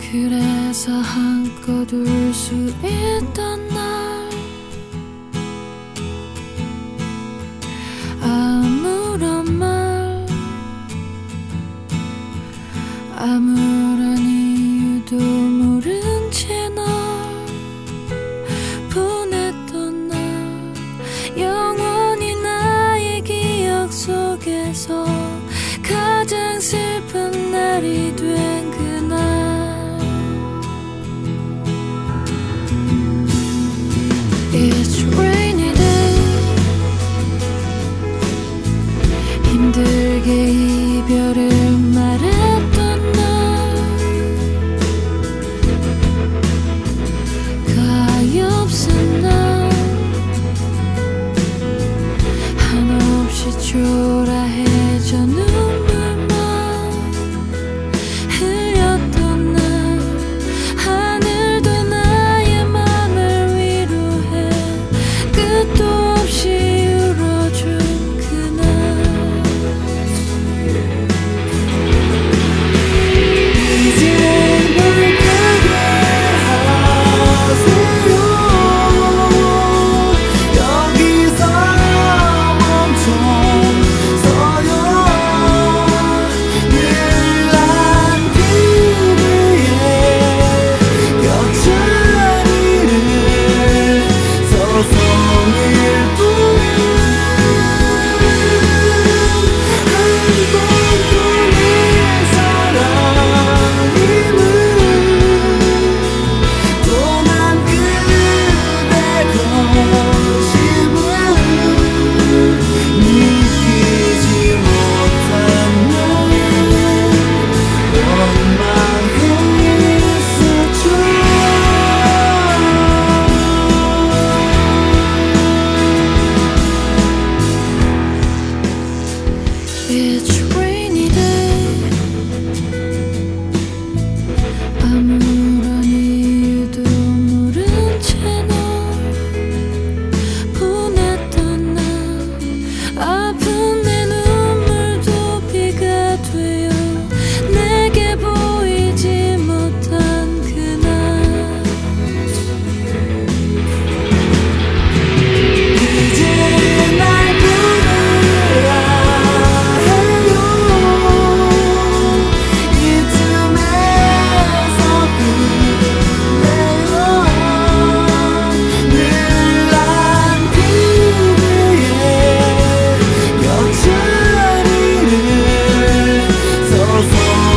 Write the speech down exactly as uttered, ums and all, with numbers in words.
그래서 한껏 울 수 있던 날 아무런 말 아무런 이유도 모른 채 널 보냈던 날 영원히 나의 기억 속에서 가장 슬픈 날이 된 그날 It's rainy day 힘들게 이별을 말했던 날 가엾은 날 한없이 초라해져 눈물만 흘렸던 날 하늘도 나의 맘을 위로해 끝도 없이 울어준 그날 이제 널 가게 하세요 여기서 멈춰서요 늘 난 그대의 곁자리를 서성일 뿐 한 번도 내 사랑임을 또 난 그대 거심을 느끼지 못하면 원망했었죠. It's rainy day 아무런 이유도 모른 채 널 보냈던 날 아픈 내 눈물도 비가 되어 내게 보이지 못한 그날 이제 날 부르라 해요 이쯤에서 끝내요 늘 난 그대의 곁자리를 서서